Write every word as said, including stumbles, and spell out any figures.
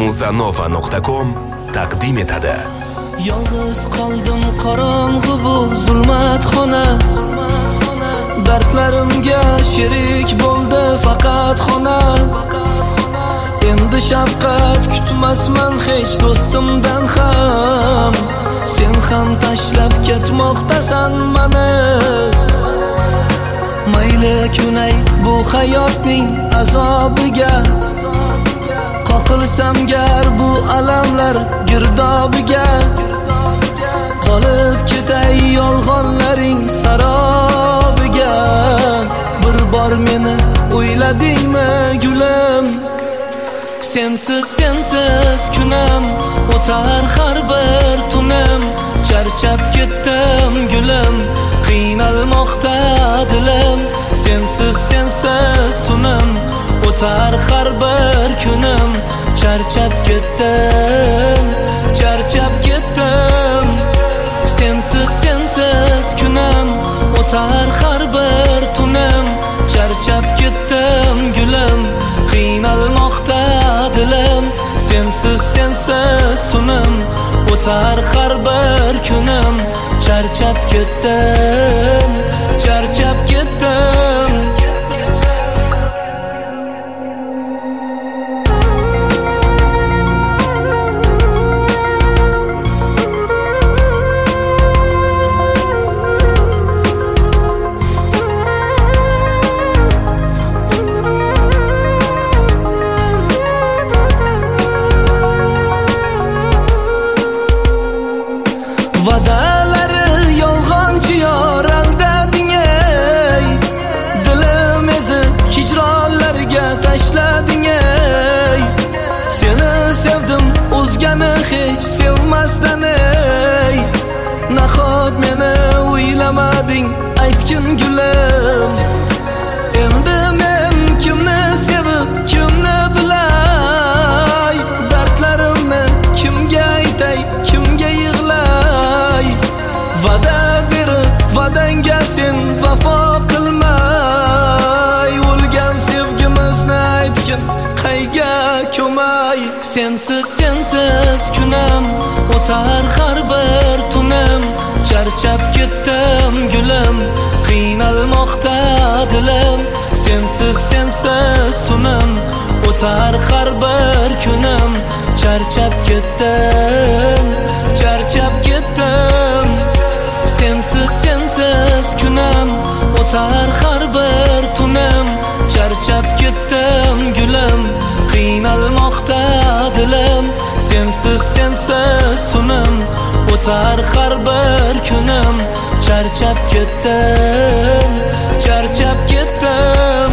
muzanova nuqta com taqdim etadi. Yolg'iz qoldim qorong'u bu zulmat xona, dardlarimga sherik bo'ldi faqat xona. Endi shafqat kutmasman hech do'stimdan ham, sen ham tashlab ketmoqdasan mani. Mayli kunay bu hayotning azobiga, qoqilsam gar bu alamlar girdobiga, qolib ketay yolg'onlaring sarobiga. Bir bor meni o'yladingmi gulim? Sensiz sensiz kunim o'tar har bir tunim. Charchab ketdim gulim, qiynalmoqda dilim. Sensiz sensiz tunim o'tar har bir kunim. Charchab ketdim, charchab ketdim. Sensiz sensiz kunim o'tar har bir tunim. Charchab ketdim gulim, qiynalmoqda dilim. Sensiz sensiz tunim o'tar har bir kunim. Charchab ketdim, charchab ketdim. Vadalari yolg'onchi yor aldading ey, dilim ezib hijronlarga tashlading ey. Seni sevdim o'zgani hech sevmasdan ey. Nahot meni o'ylamading aytgin gulim? Endi men kimni sevib kimni bilay? Dardlarimni kimga aytay, kimga yig'lay? Va'da berib va'dangga sen vafo qilmay, o'lgan sevgimizni aytgin qayga ko'may. Sensiz sensiz kunim o'tar har bir tunim. Charchab ketdim gulim, qiynalmoqda dilim. Sensiz sensiz tunim o'tar har bir kunim. Charchab ketdim, charchab ketdim. Sensiz sensiz kunim o'tar har bir tunim. Charchab ketdim gulim, qiynalmoqda dilim. Sensiz sensiz tunim o'tar har bir kunim. Charchab ketdim, charchab ketdim.